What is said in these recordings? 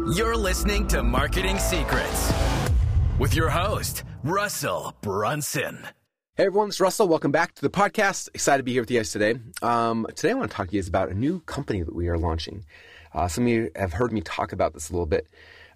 You're listening to Marketing Secrets with your host, Russell Brunson. Hey everyone, it's Russell. Welcome back to the podcast. Excited to be here with you guys today. Today I want to talk to you guys about a new company that we are launching. Some of you have heard me talk about this a little bit.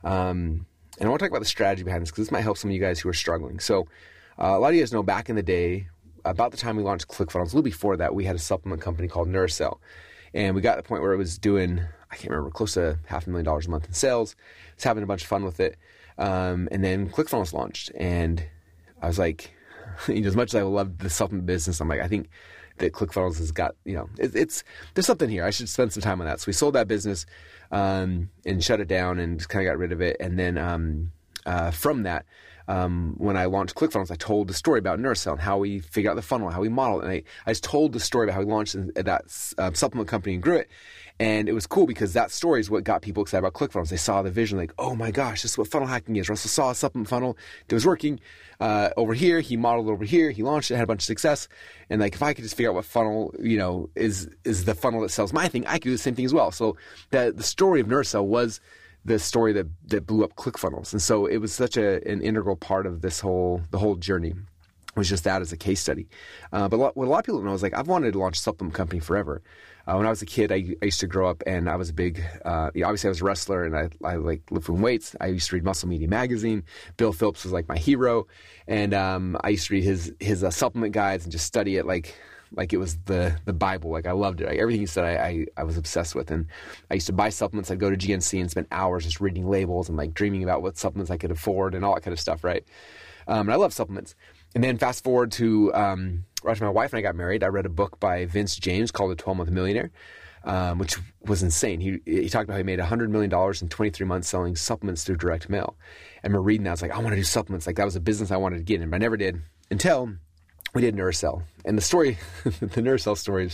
And I want to talk about the strategy behind this because this might help some of you guys who are struggling. So a lot of you guys know back in the day, about the time we launched ClickFunnels, a little before that, we had a supplement company called Nuricell. And we got to the point where it was doing, I can't remember, close to $500,000 a month in sales. I was having a bunch of fun with it. And then ClickFunnels launched. And I was like, as much as I love the supplement business, I'm like, I think that ClickFunnels has got, there's something here. I should spend some time on that. So we sold that business and shut it down and just kind of got rid of it. And then from that, when I launched ClickFunnels, I told the story about Nuricell and how we figured out the funnel, how we modeled it. And I just told the story about how we launched that supplement company and grew it. And it was cool because that story is what got people excited about ClickFunnels. They saw the vision like, oh my gosh, this is what funnel hacking is. Russell saw a supplement funnel that was working over here. He modeled it over here. He launched it, had a bunch of success. And like, if I could just figure out what funnel, is the funnel that sells my thing, I could do the same thing as well. So the story of Nuricell was the story that blew up ClickFunnels. And so it was such an integral part of the whole journey. It was just that as a case study. But what a lot of people don't know is like, I've wanted to launch a supplement company forever. When I was a kid, I used to grow up and I was a big, obviously I was a wrestler and I like lifting weights. I used to read Muscle Media magazine. Bill Phillips was like my hero. And I used to read his supplement guides and just study it like it was the Bible. Like I loved it. Like, everything he said, I was obsessed with. And I used to buy supplements. I'd go to GNC and spend hours just reading labels and like dreaming about what supplements I could afford and all that kind of stuff, right? And I love supplements. And then fast forward to right after my wife and I got married, I read a book by Vince James called The 12-Month Millionaire, which was insane. He talked about how he made $100 million in 23 months selling supplements through direct mail. And we're reading that. I was like, I want to do supplements. Like that was a business I wanted to get in, but I never did until we did Nuricell. And the story, the Nuricell story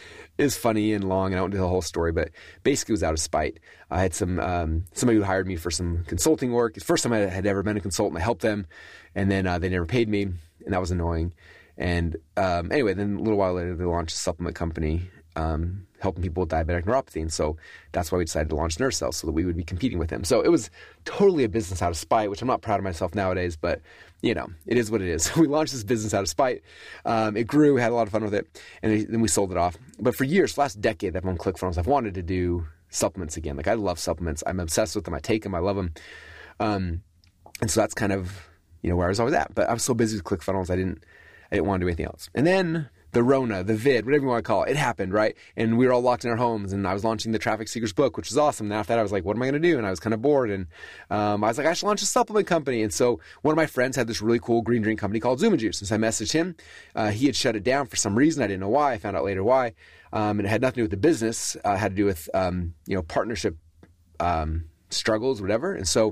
is funny and long, and I won't do the whole story, but basically it was out of spite. I had somebody who hired me for some consulting work. It's the first time I had ever been a consultant. I helped them, and then they never paid me, and that was annoying. And anyway, then a little while later, they launched a supplement company helping people with diabetic neuropathy. And so that's why we decided to launch Nuricell, so that we would be competing with them. So it was totally a business out of spite, which I'm not proud of myself nowadays, but it is what it is. We launched this business out of spite. It grew, we had a lot of fun with it, and then we sold it off. But for years, the last decade that I've on ClickFunnels, I've wanted to do supplements again. Like I love supplements. I'm obsessed with them. I take them. I love them. And so that's kind of, where I was always at. But I was so busy with ClickFunnels, I didn't want to do anything else. And then the Rona, the vid, whatever you want to call it, it happened, right? And we were all locked in our homes, and I was launching the Traffic Seekers book, which was awesome. And after that, I was like, what am I going to do? And I was kind of bored. And I was like, I should launch a supplement company. And so one of my friends had this really cool green drink company called Zuma Juice. And so I messaged him. He had shut it down for some reason. I didn't know why. I found out later why. And it had nothing to do with the business. It had to do with, partnership struggles, whatever. And so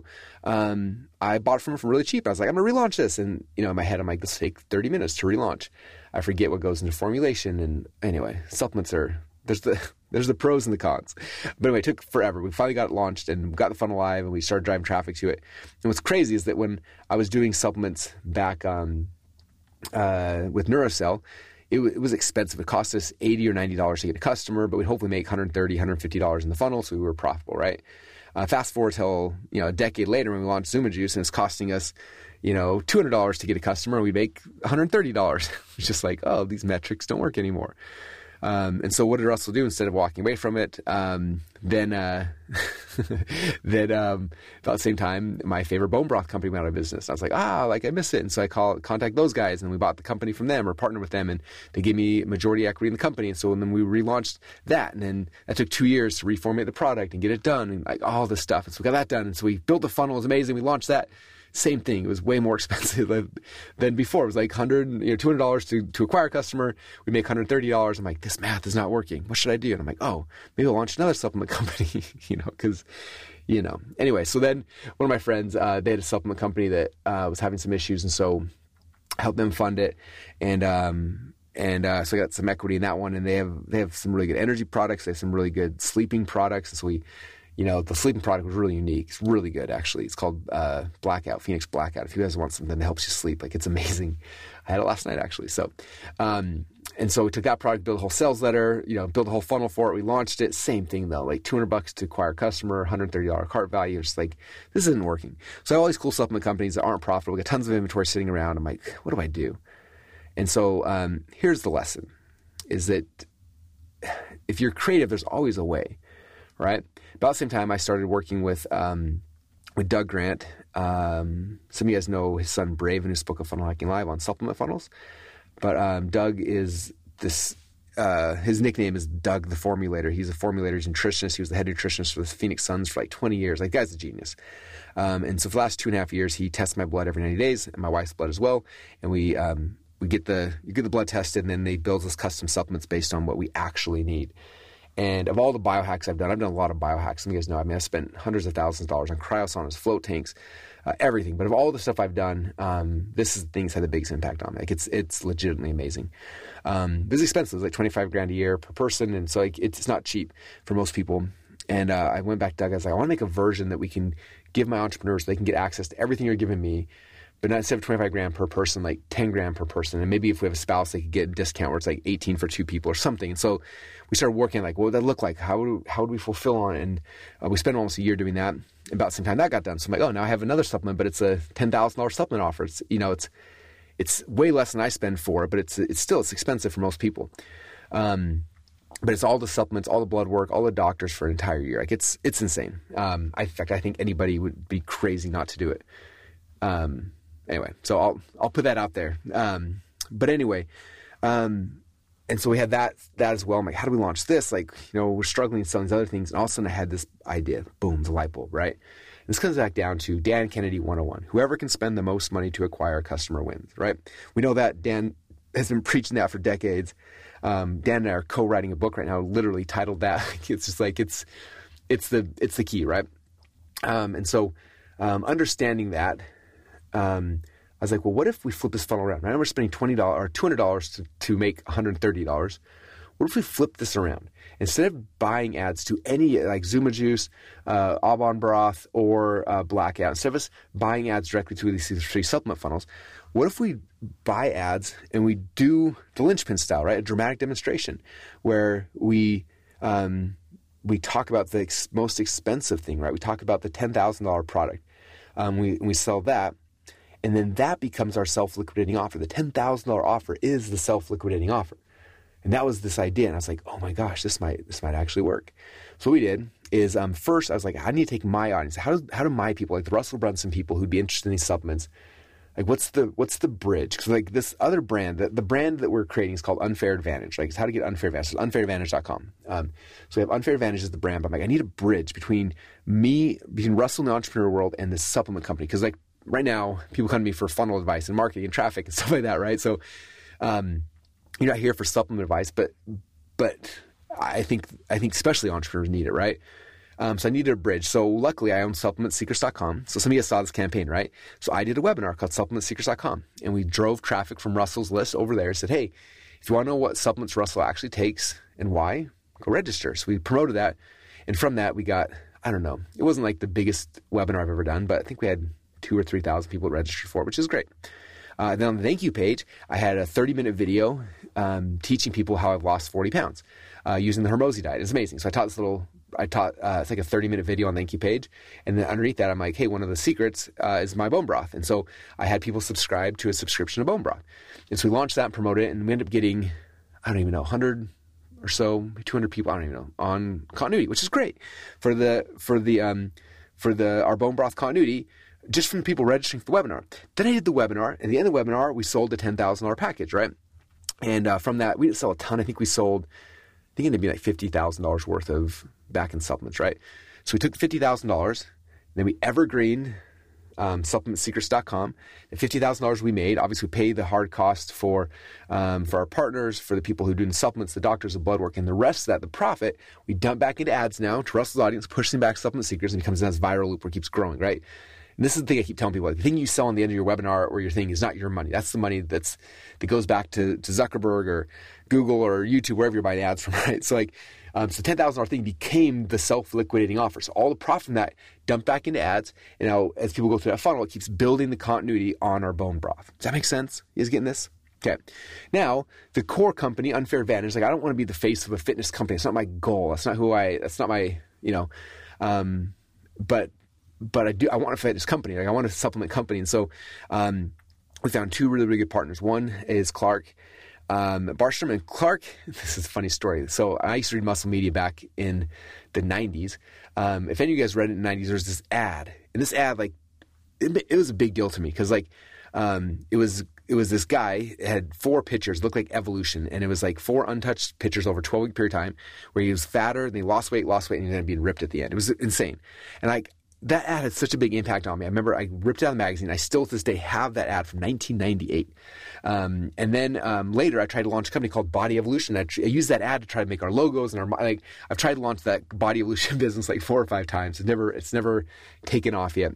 I bought it from him for really cheap. I was like, I'm going to relaunch this. And, in my head, I'm like, this will take 30 minutes to relaunch. I forget what goes into formulation. And anyway, supplements there's the pros and the cons. But anyway, it took forever. We finally got it launched and got the funnel live, and we started driving traffic to it. And what's crazy is that when I was doing supplements back with Nuricell, it was expensive. It cost us $80 or $90 to get a customer, but we'd hopefully make $130, $150 in the funnel, so we were profitable, right? Fast forward till a decade later when we launched Zuma Juice, and it's costing us $200 to get a customer, and we make $130. It's just like, oh, these metrics don't work anymore. And so what did Russell do instead of walking away from it? Then about the same time, my favorite bone broth company went out of business. I was like, I miss it. And so I contact those guys, and we bought the company from them or partnered with them, and they gave me majority equity in the company. And so then we relaunched that. And then that took 2 years to reformulate the product and get it done and like all this stuff. And so we got that done. And so we built the funnel. It was amazing. We launched that. Same thing. It was way more expensive than before. It was like $200 to acquire a customer. We make $130. I'm like, this math is not working. What should I do? And I'm like, maybe I'll launch another supplement company, because, Anyway, so then one of my friends, they had a supplement company that was having some issues. And so I helped them fund it. And so I got some equity in that one. And they have some really good energy products. They have some really good sleeping products. And so we, the sleeping product was really unique. It's really good, actually. It's called Blackout, Phoenix Blackout. If you guys want something that helps you sleep, like it's amazing. I had it last night, actually. So And so we took that product, built a whole sales letter, built a whole funnel for it. We launched it. Same thing though, like $200 to acquire a customer, $130 cart value. It's like, this isn't working. So I have all these cool supplement companies that aren't profitable. We got tons of inventory sitting around. I'm like, what do I do? And so here's the lesson, is that if you're creative, there's always a way, right? About the same time, I started working with Doug Grant. Some of you guys know his son Braven, who spoke at Funnel Hacking Live on supplement funnels. But Doug is this, his nickname is Doug the Formulator. He's a formulator, he's a nutritionist. He was the head nutritionist for the Phoenix Suns for like 20 years. Like, the guy's a genius. And so for the last 2.5 years, he tests my blood every 90 days and my wife's blood as well. And you get the blood tested, and then they build us custom supplements based on what we actually need. And of all the biohacks I've done a lot of biohacks. Some of you guys know, I've spent hundreds of thousands of dollars on cryosaunas, float tanks, everything. But of all the stuff I've done, this is the things that had the biggest impact on me. Like, it's legitimately amazing. It's expensive. It's like $25,000 a year per person. And so it's not cheap for most people. And I went back to Doug. I was like, I want to make a version that we can give my entrepreneurs so they can get access to everything you're giving me, but not instead of $25,000 per person, like $10,000 per person. And maybe if we have a spouse, they could get a discount where it's like 18 for 2 people or something. And so we started working like, what would that look like? How would we fulfill on it? And we spent almost a year doing that. About the same time that got done. So I'm like, oh, now I have another supplement, but it's a $10,000 supplement offer. It's way less than I spend for it, but it's expensive for most people. But it's all the supplements, all the blood work, all the doctors for an entire year. Like, it's insane. In fact, I think anybody would be crazy not to do it. Anyway, so I'll put that out there. But anyway, and so we had that as well. I'm like, how do we launch this? Like, we're struggling selling these other things. And all of a sudden I had this idea, boom, the light bulb, right? And this comes back down to Dan Kennedy 101. Whoever can spend the most money to acquire a customer wins, right? We know that. Dan has been preaching that for decades. Dan and I are co-writing a book right now, literally titled that. It's just like, it's the key, right? And so, understanding that, I was like, well, what if we flip this funnel around? Right now we're spending $20 or $200 to make $130. What if we flip this around? Instead of buying ads to any, like Zuma Juice, Aubon Broth, or Blackout, instead of us buying ads directly to these 3 supplement funnels, what if we buy ads and we do the linchpin style, right? A dramatic demonstration where we talk about the most expensive thing, right? We talk about the $10,000 product. We sell that. And then that becomes our self-liquidating offer. The $10,000 offer is the self-liquidating offer. And that was this idea. And I was like, oh my gosh, this might actually work. So what we did is first I was like, I need to take my audience. How do my people, like the Russell Brunson people who'd be interested in these supplements, like what's the bridge? Because like this other brand, the brand that we're creating is called Unfair Advantage. Like, it's how to get unfair advantage. It's unfairadvantage.com. So we have Unfair Advantage as the brand, but I'm like, I need a bridge between Russell in the entrepreneur world and this supplement company. Because like right now, people come to me for funnel advice and marketing and traffic and stuff like that, right? So you're not here for supplement advice, but I think especially entrepreneurs need it, right? So I needed a bridge. So luckily I own supplementsecrets.com. So some of you saw this campaign, right? So I did a webinar called supplementsecrets.com, and we drove traffic from Russell's list over there and said, hey, if you want to know what supplements Russell actually takes and why, go register. So we promoted that. And from that we got, I don't know, it wasn't like the biggest webinar I've ever done, but I think we had 2,000 or 3,000 people registered for it, which is great. Then on the thank you page, I had a 30-minute video teaching people how I've lost 40 pounds using the Hormozi diet. It's amazing. So I taught it's like a 30-minute video on the thank you page. And then underneath that, I'm like, hey, one of the secrets is my bone broth. And so I had people subscribe to a subscription to bone broth. And so we launched that and promoted it. And we ended up getting, I don't even know, 100 or so, 200 people, I don't even know, on continuity, which is great for our bone broth continuity, just from people registering for the webinar. Then I did the webinar. At the end of the webinar, we sold a $10,000 package, right? And from that, we didn't sell a ton. I think it ended up being like $50,000 worth of back-end supplements, right? So we took $50,000, then we evergreened supplementsecrets.com. The $50,000 we made, obviously we pay the hard cost for our partners, for the people who do the supplements, the doctors, the blood work, and the rest of that, the profit, we dump back into ads now to Russell's audience, pushing back Supplement Secrets, and it becomes this viral loop where it keeps growing, right? And this is the thing I keep telling people, like, the thing you sell on the end of your webinar or your thing is not your money. That's the money that goes back to Zuckerberg or Google or YouTube, wherever you're buying ads from, right? So like, so the $10,000 thing became the self-liquidating offer. So all the profit from that dumped back into ads. And now as people go through that funnel, it keeps building the continuity on our bone broth. Does that make sense? You guys getting this? Okay. Now, the core company, Unfair Advantage, like I don't want to be the face of a fitness company. It's not my goal. That's not that's not my, but I want a fitness company. Like I want a supplement company. And so we found two really, really good partners. One is Clark Barstrom. And Clark, this is a funny story. So I used to read Muscle Media back in the 90s. If any of you guys read it in the 90s, there was this ad. And this ad, like, it was a big deal to me because, like, it was this guy. It had 4 pictures, looked like evolution, and it was like 4 untouched pictures over a 12-week period of time where he was fatter, and he lost weight, and he ended up being ripped at the end. It was insane. And like that ad had such a big impact on me. I remember I ripped out the magazine. I still to this day have that ad from 1998. And then later I tried to launch a company called Body Evolution. I used that ad to try to make our logos and I've tried to launch that Body Evolution business like 4 or 5 times. It's never taken off yet.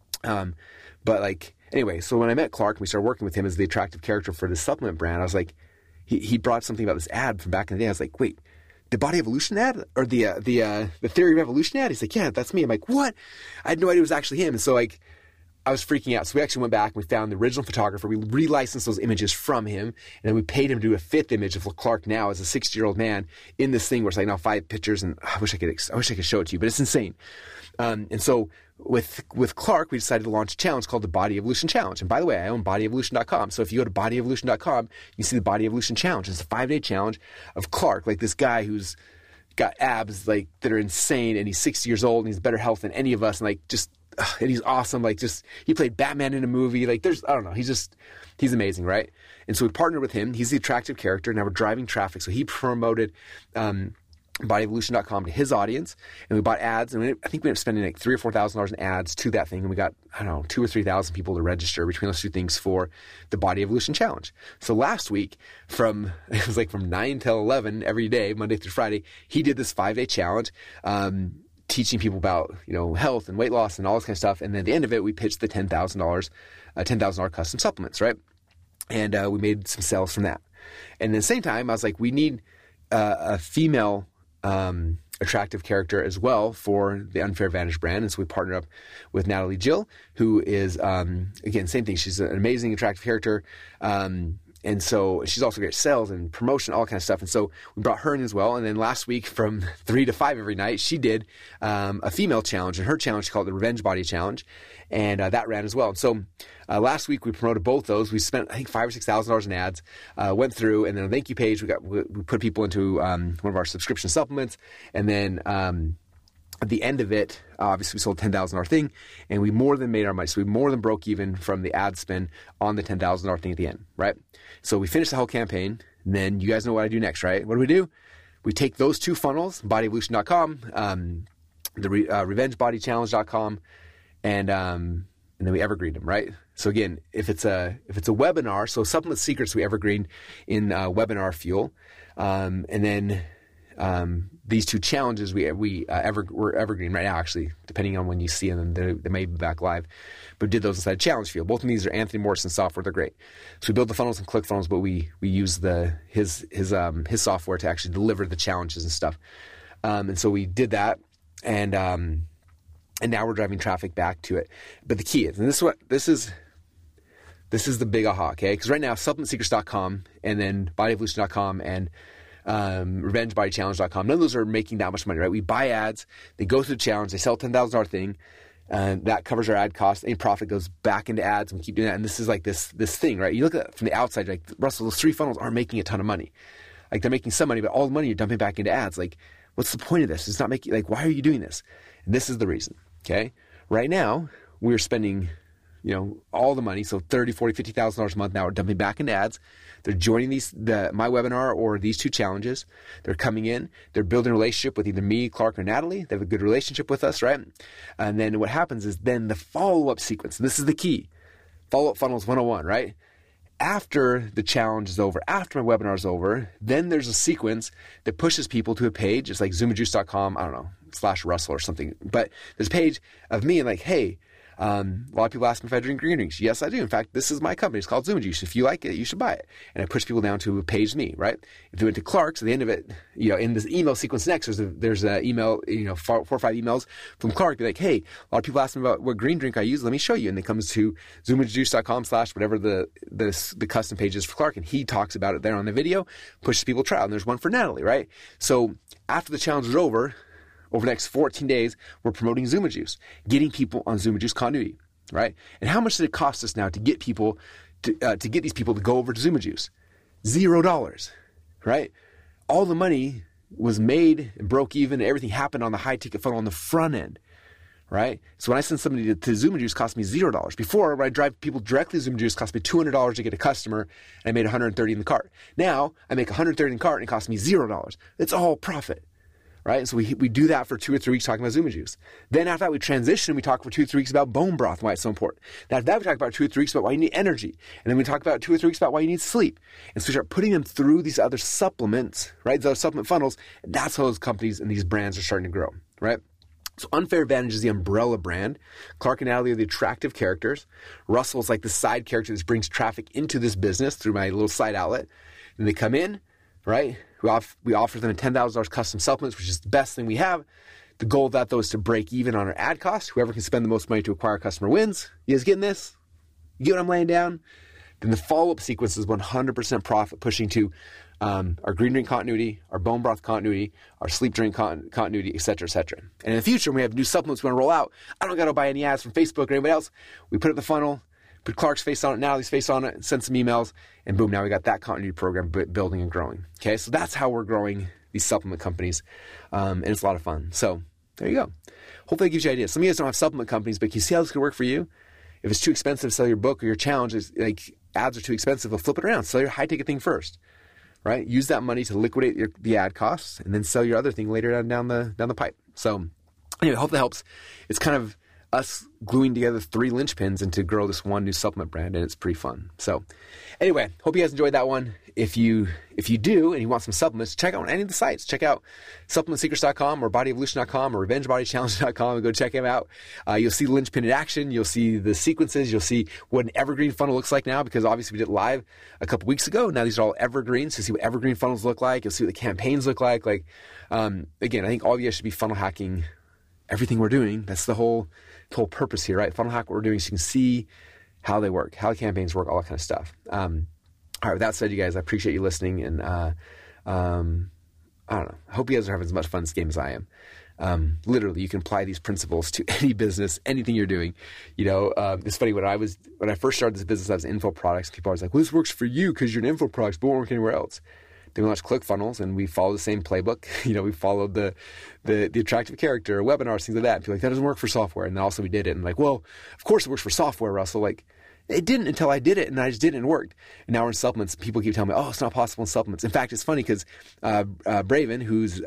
But like, anyway, so when I met Clark and we started working with him as the attractive character for the supplement brand, I was like, he brought something about this ad from back in the day. I was like, wait, the Body Evolution ad or the Theory of Evolution ad? He's like, yeah, that's me. I'm like, what? I had no idea it was actually him. And so like, I was freaking out. So we actually went back and we found the original photographer. We relicensed those images from him, and then we paid him to do a 5th image of Clark now as a 60-year-old man in this thing where it's like now 5 pictures, and I wish I could show it to you, but it's insane. And so with Clark, we decided to launch a challenge called the Body Evolution Challenge. And by the way, I own bodyevolution.com. So if you go to bodyevolution.com, you see the Body Evolution Challenge. It's a 5-day challenge of Clark, like this guy who's got abs like that are insane, and he's 60 years old, and he's better health than any of us, and like just, and he's awesome. Like just, he played Batman in a movie. Like I don't know. He's amazing, right? And so we partnered with him. He's the attractive character. Now we're driving traffic. So he promoted, bodyevolution.com to his audience, and we bought ads, and I think we ended up spending like $3,000 or $4,000 in ads to that thing, and we got, I don't know, 2,000 or 3,000 people to register between those two things for the Body Evolution Challenge. So last week, it was like from 9 till 11 every day, Monday through Friday, he did this 5-day challenge, teaching people about, health and weight loss and all this kind of stuff. And then at the end of it, we pitched the $10,000 custom supplements, right? And we made some sales from that. And at the same time, I was like, we need a female attractive character as well for the Unfair Advantage brand. And so we partnered up with Natalie Jill, who is, again, same thing. She's an amazing, attractive character. And so she's also great at sales and promotion, all kind of stuff. And so we brought her in as well. And then last week from 3 to 5 every night, she did a female challenge. And her challenge is called the Revenge Body Challenge. And that ran as well. And so last week we promoted both those. We spent, I think, $5,000 or $6,000 in ads, went through, and then on the thank you page, we put people into one of our subscription supplements. And then at the end of it, obviously we sold a $10,000 thing, and we more than made our money. So we more than broke even from the ad spend on the $10,000 thing at the end, right? So we finished the whole campaign, and then you guys know what I do next, right? What do? We take those 2 funnels, bodyevolution.com, the revengebodychallenge.com, and then we evergreen them, right? So again, if it's a webinar, so Supplement Secrets we evergreen in Webinar Fuel, and then these 2 challenges we're evergreen right now, actually, depending on when you see them, they may be back live. But we did those inside Challenge Fuel. Both of these are Anthony Morrison software. They're great. So we build the funnels and ClickFunnels, but we use his software to actually deliver the challenges and stuff. And so we did that, and now we're driving traffic back to it. But the key is, and this is the big aha, okay? Because right now, supplementsecrets.com and then bodyevolution.com and revengebodychallenge.com, none of those are making that much money, right? We buy ads, they go through the challenge, they sell a $10,000 thing, that covers our ad costs. Any profit goes back into ads, and we keep doing that. And this is like this thing, right? You look at it from the outside, you're like, Russell, those 3 funnels aren't making a ton of money. Like, they're making some money, but all the money you're dumping back into ads. Like, what's the point of this? It's not making, like, why are you doing this? And this is the reason, okay? Right now, we're spending, all the money, so $30,000, $40,000, $50,000 a month now, we're dumping back into ads. They're joining my webinar or these 2 challenges. They're coming in. They're building a relationship with either me, Clark, or Natalie. They have a good relationship with us, right? And then what happens is then the follow-up sequence. This is the key. Follow-up funnels 101, right? After the challenge is over, after my webinar is over, then there's a sequence that pushes people to a page. It's like zoomajuice.com, I don't know, /Russell or something. But there's a page of me and like, hey, A lot of people ask me if I drink green drinks. Yes, I do. In fact, this is my company. It's called Zuma Juice. If you like it, you should buy it. And I push people down to Page Me, right? If you went to Clark's, at the end of it, in this email sequence next, there's an email, 4 or 5 emails from Clark. Be like, hey, a lot of people ask me about what green drink I use. Let me show you. And it comes to zumajuice.com/whatever the custom page is for Clark. And he talks about it there on the video, pushes people to trial. And there's one for Natalie, right? So after the challenge is over the next 14 days, we're promoting Zuma Juice, getting people on Zuma Juice continuity, right? And how much did it cost us now to get people to get these people to go over to Zuma Juice? $0, right? All the money was made and broke even. And everything happened on the high ticket funnel on the front end, right? So when I send somebody to Zuma Juice, it cost me $0. Before, when I drive people directly to Zuma Juice, it cost me $200 to get a customer, and I made $130 in the cart. Now I make $130 in the cart, and it costs me $0. It's all profit. Right? And so we do that for 2 or 3 weeks talking about Zuma Juice. Then after that, we transition and we talk for 2 or 3 weeks about bone broth and why it's so important. Then after that, we talk about 2 or 3 weeks about why you need energy. And then we talk about 2 or 3 weeks about why you need sleep. And so we start putting them through these other supplements, right? Those supplement funnels. And that's how those companies and these brands are starting to grow, right? So Unfair Advantage is the umbrella brand. Clark and Natalie are the attractive characters. Russell is like the side character that brings traffic into this business through my little side outlet. And they come in, right? We offer them $10,000 custom supplements, which is the best thing we have. The goal of that, though, is to break even on our ad cost. Whoever can spend the most money to acquire a customer wins. You guys getting this? You get what I'm laying down? Then the follow-up sequence is 100% profit, pushing to our green drink continuity, our bone broth continuity, our sleep drink continuity, et cetera, et cetera. And in the future, when we have new supplements we want to roll out, I don't got to buy any ads from Facebook or anybody else. We put it in the funnel, put Clark's face on it, Natalie's face on it, send some emails, and boom, now we got that continuity program building and growing. Okay, so that's how we're growing these supplement companies, and it's a lot of fun. So there you go. Hopefully it gives you ideas. Some of you guys don't have supplement companies, but can you see how this could work for you? If it's too expensive to sell your book or your challenge, like ads are too expensive, we'll flip it around. Sell your high-ticket thing first, right? Use that money to liquidate the ad costs, and then sell your other thing later down the pipe. So anyway, hope that helps. It's kind of us gluing together 3 linchpins and to grow this one new supplement brand, and it's pretty fun. So anyway, hope you guys enjoyed that one. If you do and you want some supplements, check out any of the sites. Check out supplementsecrets.com or bodyevolution.com or revengebodychallenge.com and go check them out. You'll see the linchpin in action. You'll see the sequences. You'll see what an evergreen funnel looks like now, because obviously we did it live a couple weeks ago. Now these are all evergreens. So see what evergreen funnels look like. You'll see what the campaigns look like. Again, I think all of you guys should be funnel hacking everything we're doing. That's the whole purpose here, right? Funnel hack what we're doing so you can see how they work, how the campaigns work, all that kind of stuff. All right, with that said, you guys, I appreciate you listening, and I don't know. I hope you guys are having as much fun in this game as I am. Literally, you can apply these principles to any business, anything you're doing. It's funny, when I first started this business, I was info products. People are always like, well, this works for you because you're an info products, but it won't work anywhere else. Then we launched ClickFunnels, and we followed the same playbook. We followed the attractive character, webinars, things like that. And people are like, that doesn't work for software. And then also we did it. And like, well, of course it works for software, Russell. Like, it didn't until I did it, and I just did it and it worked. And now we're in supplements. People keep telling me, oh, it's not possible in supplements. In fact, it's funny because Braven, who's,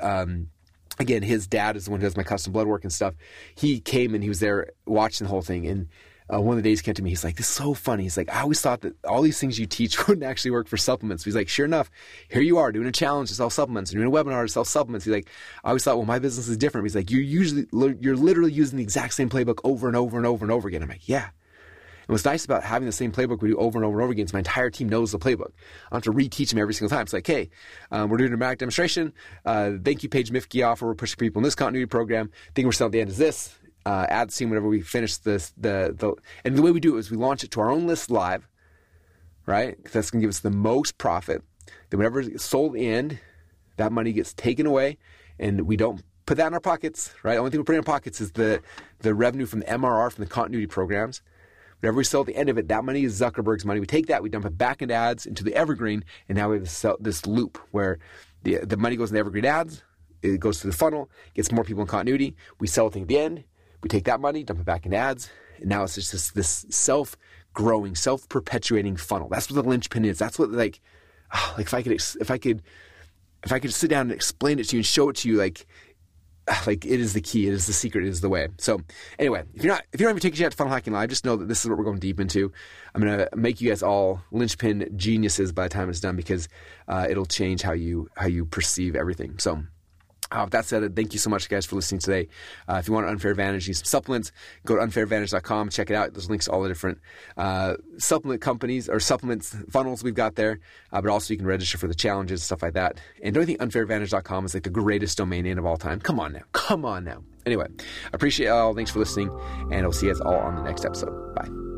again, his dad is the one who does my custom blood work and stuff. He came and he was there watching the whole thing. And one of the days he came to me, he's like, this is so funny. He's like, I always thought that all these things you teach wouldn't actually work for supplements. He's like, sure enough, here you are doing a challenge to sell supplements, doing a webinar to sell supplements. He's like, I always thought, well, my business is different. He's like, you're literally using the exact same playbook over and over and over and over again. I'm like, yeah. And what's nice about having the same playbook we do over and over and over again is my entire team knows the playbook. I don't have to reteach them every single time. It's like, hey, we're doing a dramatic demonstration. Thank you, Paige Mifke offer. We're pushing people in this continuity program. The thing we're selling at the end is this. Ad scene whenever we finish this. And the way we do it is we launch it to our own list live, right? Because that's going to give us the most profit. Then whenever it's sold in, that money gets taken away, and we don't put that in our pockets, right? The only thing we put in our pockets is the revenue from the MRR from the continuity programs. Whenever we sell at the end of it, that money is Zuckerberg's money. We take that, we dump it back into ads, into the evergreen, and now we have this loop where the money goes in the evergreen ads, it goes through the funnel, gets more people in continuity, we sell the thing at the end, we take that money, dump it back into ads, and now it's just this self-growing, self-perpetuating funnel. That's what the linchpin is. That's what if I could sit down and explain it to you and show it to you, like it is the key, it is the secret, it is the way. So anyway, if you don't even take it yet to Funnel Hacking Live, just know that this is what we're going deep into. I'm going to make you guys all linchpin geniuses by the time it's done, because it'll change how you perceive everything. So With that said, thank you so much, guys, for listening today. If you want Unfair Advantage, need some supplements, go to unfairadvantage.com, check it out. There's links to all the different supplement companies or supplements funnels we've got there, but also you can register for the challenges, stuff like that. And don't you think unfairadvantage.com is like the greatest domain name of all time? Come on now. Anyway, I appreciate it all. Thanks for listening, and I'll see you guys all on the next episode. Bye.